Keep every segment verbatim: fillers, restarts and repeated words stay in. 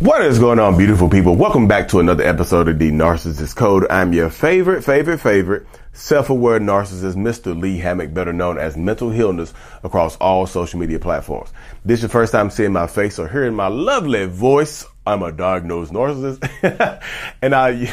What is going on, beautiful people? Welcome back to another episode of The Narcissist Code. I'm your favorite, favorite, favorite self-aware narcissist, Mister Lee Hammock, better known as Mental Healness, across all social media platforms. This is your first time seeing my face or hearing my lovely voice. I'm a diagnosed narcissist, and I,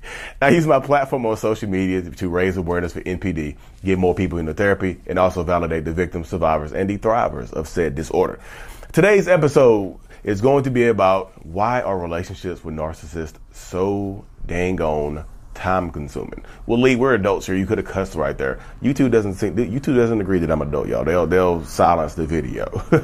I use my platform on social media to raise awareness for N P D, get more people into therapy, and also validate the victims, survivors, and the thrivers of said disorder. Today's episode is going to be about why are relationships with narcissists so dang on time consuming. Well, Lee, we're adults here. You could have cussed right there. YouTube doesn't think, YouTube doesn't agree that I'm an adult, y'all. They'll they'll silence the video.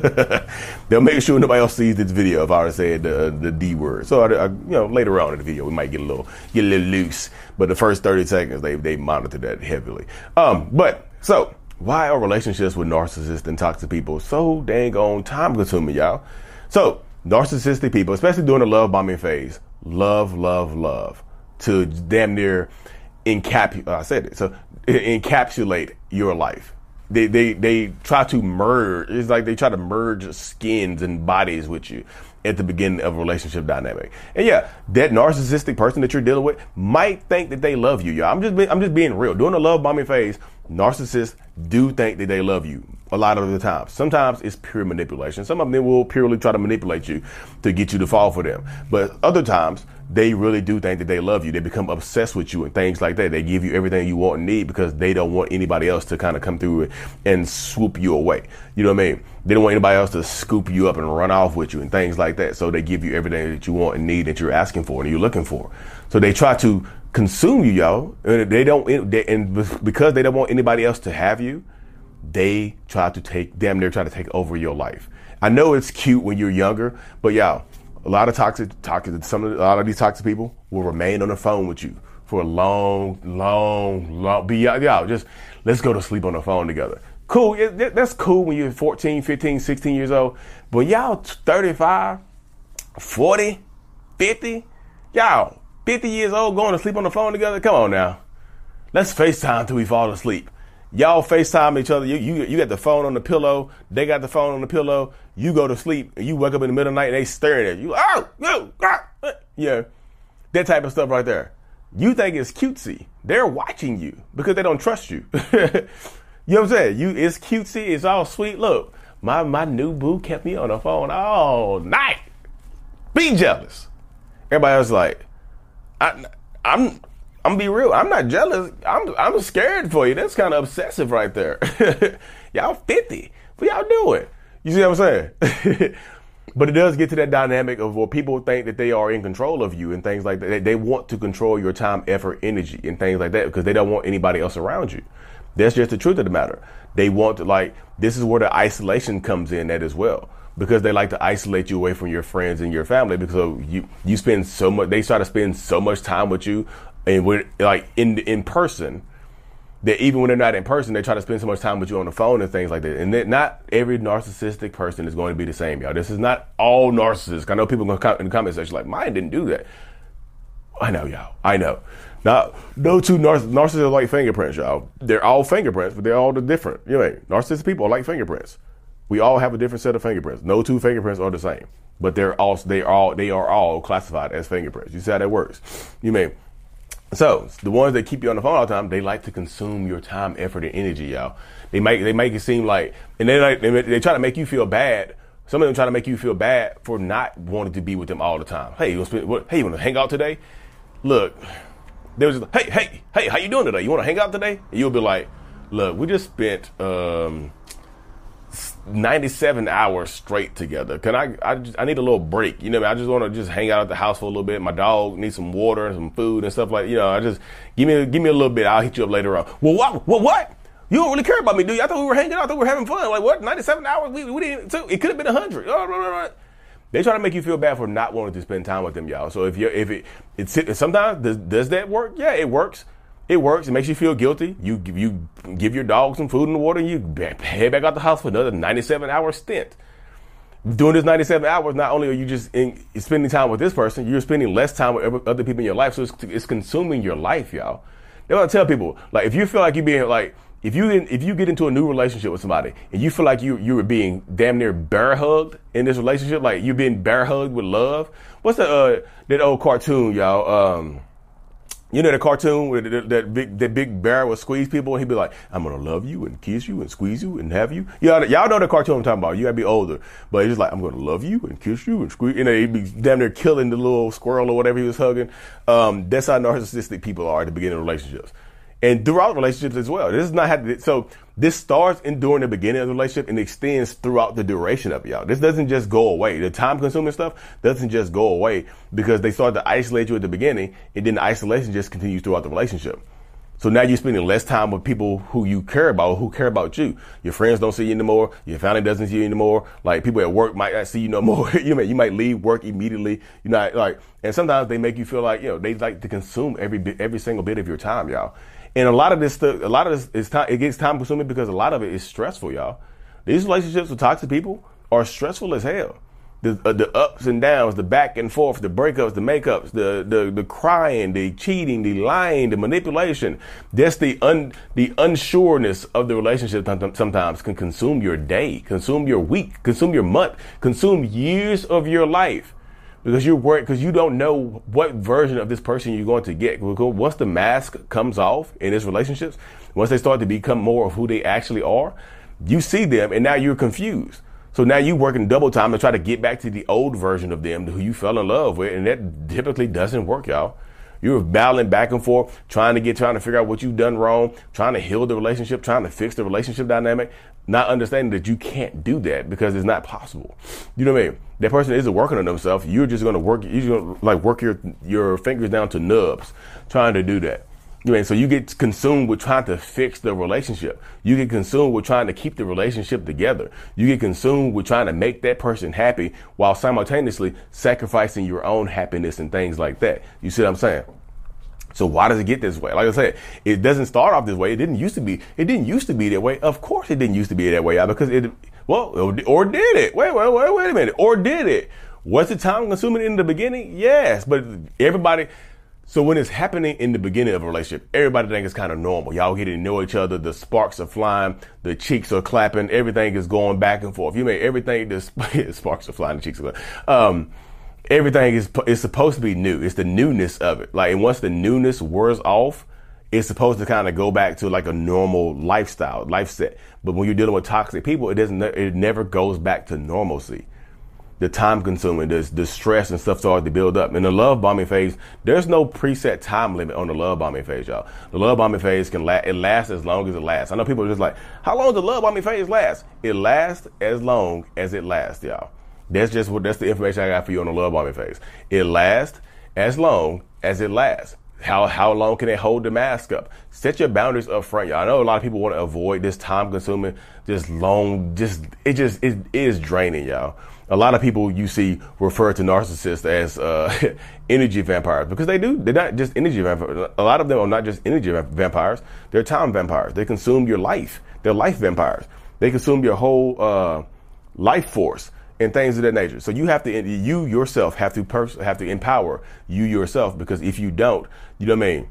They'll make sure nobody else sees this video if I already said the the D word. So I, I, you know, later on in the video we might get a little get a little loose, but the first thirty seconds they they monitor that heavily. Um, but so why are relationships with narcissists and toxic people so dang on time consuming, y'all? So narcissistic people, especially during the love bombing phase, love, love, love to damn near encap. I said it. So encapsulate your life. They they they try to merge. It's like they try to merge skins and bodies with you at the beginning of a relationship dynamic. And yeah, that narcissistic person that you're dealing with might think that they love you, y'all. I'm just I'm just being real. During the love bombing phase, narcissists do think that they love you a lot of the time. Sometimes it's pure manipulation. Some of them will purely try to manipulate you to get you to fall for them. But other times they really do think that they love you. They become obsessed with you and things like that. They give you everything you want and need because they don't want anybody else to kind of come through and swoop you away. You know what I mean? They don't want anybody else to scoop you up and run off with you and things like that. So they give you everything that you want and need that you're asking for and you're looking for. So they try to consume you, y'all. And they don't, they, and because they don't want anybody else to have you, they try to take, damn near try to take over your life. I know it's cute when you're younger, but y'all, a lot of toxic, toxic, some of the, a lot of these toxic people will remain on the phone with you for a long, long, long, be y'all, just let's go to sleep on the phone together. Cool. It, that's cool when you're fourteen, fifteen, sixteen years old, but y'all thirty-five, forty, fifty, y'all fifty years old going to sleep on the phone together. Come on now. Let's FaceTime till we fall asleep. Y'all FaceTime each other. You, you you got the phone on the pillow. They got the phone on the pillow. You go to sleep and you wake up in the middle of the night and they staring at you. Oh, no, ah, ah. Yeah, that type of stuff right there. You think it's cutesy. They're watching you because they don't trust you. You know what I'm saying? You, it's cutesy. It's all sweet. Look, my, my new boo kept me on the phone all night. Be jealous. Everybody else like, I, I'm... I'm gonna be real. I'm not jealous. I'm I'm scared for you. That's kind of obsessive right there. Y'all fifty. What y'all doing? You see what I'm saying? But it does get to that dynamic of where people think that they are in control of you and things like that. They, they want to control your time, effort, energy, and things like that because they don't want anybody else around you. That's just the truth of the matter. They want to, like, this is where the isolation comes in at as well. Because they like to isolate you away from your friends and your family because you you spend so much. They try to spend so much time with you. And we're like in in person, that even when they're not in person, they try to spend so much time with you on the phone and things like that. And that not every narcissistic person is going to be the same, y'all. This is not all narcissists. I know people going to come in the comment section like, mine didn't do that. I know, y'all. I know. Now, no two narciss- narcissists are like fingerprints, y'all. They're all fingerprints, but they're all the different. You know, narcissistic people are like fingerprints. We all have a different set of fingerprints. No two fingerprints are the same, but they're all they are all they are all classified as fingerprints. You see how that works? You mean? So the ones that keep you on the phone all the time, they like to consume your time, effort, and energy, y'all. They make they make it seem like, and they like they, they try to make you feel bad. Some of them try to make you feel bad for not wanting to be with them all the time. Hey, you want to spend, what, hey, you want to hang out today? Look, there was just, hey, hey, hey, how you doing today? You want to hang out today? And you'll be like, look, we just spent um, ninety-seven hours straight together. Can I, I, just, I need a little break. You know what I mean? I just want to just hang out at the house for a little bit. My dog needs some water and some food and stuff like, you know, I just, give me, give me a little bit. I'll hit you up later on. Well, what, what, what? You don't really care about me, do you? I thought we were hanging out. I thought we were having fun. Like, what? ninety-seven hours? We, we didn't, so it could have been one hundred. They try to make you feel bad for not wanting to spend time with them, y'all. So if you're, if it, it's, sometimes, does, does that work? Yeah, it works. It works. It makes you feel guilty. You you give your dog some food and water, and you head back out the house for another ninety-seven hour stint. Doing this ninety-seven hours, not only are you just in, spending time with this person, you're spending less time with other people in your life. So it's, it's consuming your life, y'all. They want to tell people, like, if you feel like you're being, like, if you if you get into a new relationship with somebody and you feel like you you were being damn near bear hugged in this relationship, like you're being bear hugged with love. What's that uh that old cartoon, y'all? Um, you know the cartoon where that, that big that big bear would squeeze people and he'd be like, "I'm gonna love you and kiss you and squeeze you and have you." Y'all y'all know the cartoon I'm talking about. You gotta be older, but he's like, "I'm gonna love you and kiss you and squeeze." You know, he'd be damn near killing the little squirrel or whatever he was hugging. Um, that's how narcissistic people are at the beginning of relationships. And throughout relationships as well. This is not how to, so this starts in during the beginning of the relationship and extends throughout the duration of it, y'all. This doesn't just go away. The time consuming stuff doesn't just go away because they start to isolate you at the beginning and then the isolation just continues throughout the relationship. So now you're spending less time with people who you care about, who care about you. Your friends don't see you anymore. Your family doesn't see you anymore. Like people at work might not see you no more. you may, you might leave work immediately. You're not like, and sometimes they make you feel like, you know, they like to consume every bit, every single bit of your time, y'all. And a lot of this stuff, a lot of this is time, it gets time consuming because a lot of it is stressful, y'all. These relationships with toxic people are stressful as hell. The, uh, the ups and downs, the back and forth, the breakups, the makeups, the, the, the crying, the cheating, the lying, the manipulation. That's the un, the unsureness of the relationship sometimes can consume your day, consume your week, consume your month, consume years of your life. Because you're worried, because you don't know what version of this person you're going to get. Once the mask comes off in these relationships, once they start to become more of who they actually are, you see them and now you're confused. So now you're working double time to try to get back to the old version of them who you fell in love with. And that typically doesn't work, y'all. You're battling back and forth, trying to get, trying to figure out what you've done wrong, trying to heal the relationship, trying to fix the relationship dynamic, not understanding that you can't do that because it's not possible. You know what I mean? That person isn't working on themselves. You're just going to work, you're going to like work your, your fingers down to nubs trying to do that. You know, so you get consumed with trying to fix the relationship. You get consumed with trying to keep the relationship together. You get consumed with trying to make that person happy while simultaneously sacrificing your own happiness and things like that. You see what I'm saying? So why does it get this way? Like I said, it doesn't start off this way. It didn't used to be. It didn't used to be that way. Of course it didn't used to be that way, because it, well, or did it? Wait, wait, wait, wait a minute. Or did it? Was it time consuming in the beginning? Yes, but everybody. So when it's happening in the beginning of a relationship, everybody thinks it's kind of normal. Y'all getting to know each other. The sparks are flying. The cheeks are clapping. Everything is going back and forth. You mean everything, the sparks are flying. The cheeks are clapping. Um, everything is, is supposed to be new. It's the newness of it. Like, and once the newness wears off, it's supposed to kind of go back to like a normal lifestyle, life set. But when you're dealing with toxic people, it doesn't, it never goes back to normalcy. The time consuming, the, the stress and stuff started to build up. In the love bombing phase, there's no preset time limit on the love bombing phase, y'all. The love bombing phase can last, it lasts as long as it lasts. I know people are just like, how long does the love bombing phase last? It lasts as long as it lasts, y'all. That's just what, that's the information I got for you on the love bombing phase. It lasts as long as it lasts. How, how long can it hold the mask up? Set your boundaries up front, y'all. I know a lot of people want to avoid this time consuming, just long, just, it just, it, it is draining, y'all. A lot of people you see refer to narcissists as uh, energy vampires, because they do. They're not just energy vampires. A lot of them are not just energy vampires. They're time vampires. They consume your life. They're life vampires. They consume your whole uh, life force and things of that nature. So you have to, you yourself have to pers- have to empower you yourself, because if you don't, you know what I mean?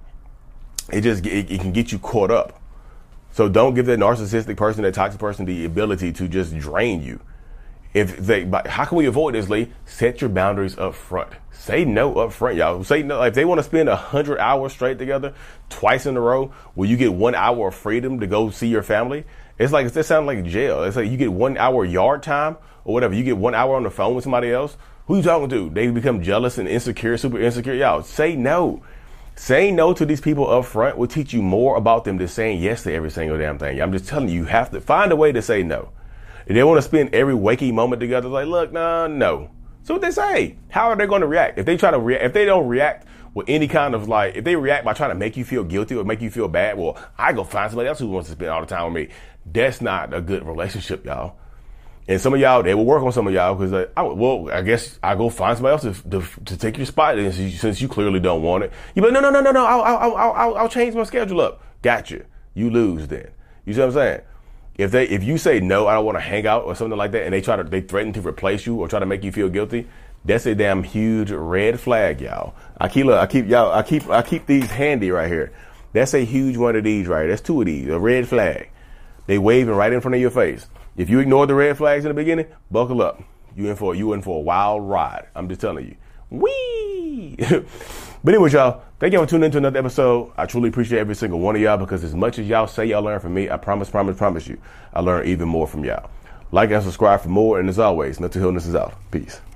It just, it, it can get you caught up. So don't give that narcissistic person, that toxic person, the ability to just drain you. If they, but how can we avoid this, Lee? Set your boundaries up front. Say no up front, y'all. Say no. If they want to spend a hundred hours straight together, twice in a row, where you get one hour of freedom to go see your family, it's like, it sounds like jail. It's like you get one hour yard time or whatever. You get one hour on the phone with somebody else. Who you talking to? They become jealous and insecure, super insecure. Y'all, say no. Saying no to these people up front will teach you more about them than saying yes to every single damn thing. I'm just telling you, you have to find a way to say no. If they want to spend every waking moment together, like, look, nah, no. So what they say? How are they going to react? If they try to react, if they don't react with any kind of like, if they react by trying to make you feel guilty or make you feel bad, well, I go find somebody else who wants to spend all the time with me. That's not a good relationship, y'all. And some of y'all, they will work on some of y'all because, like, I, well, I guess I go find somebody else to, to, to take your spot since you clearly don't want it. You be like, no, no, no, no, no, I'll, I'll, I'll, I'll, I'll change my schedule up. Gotcha. You lose then. You see what I'm saying? If they, if you say no, I don't want to hang out or something like that, and they try to, they threaten to replace you or try to make you feel guilty, that's a damn huge red flag, y'all. I keep, look, I keep y'all, I keep, I keep these handy right here. That's a huge one of these right. That's two of these. A red flag. They waving right in front of your face. If you ignore the red flags in the beginning, buckle up. You in for you in for a wild ride. I'm just telling you. Whee! But anyway, y'all, thank y'all for tuning in to another episode. I truly appreciate every single one of y'all, because as much as y'all say y'all learn from me, I promise, promise, promise you, I learn even more from y'all. Like and subscribe for more. And as always, Mental Healness is out. Peace.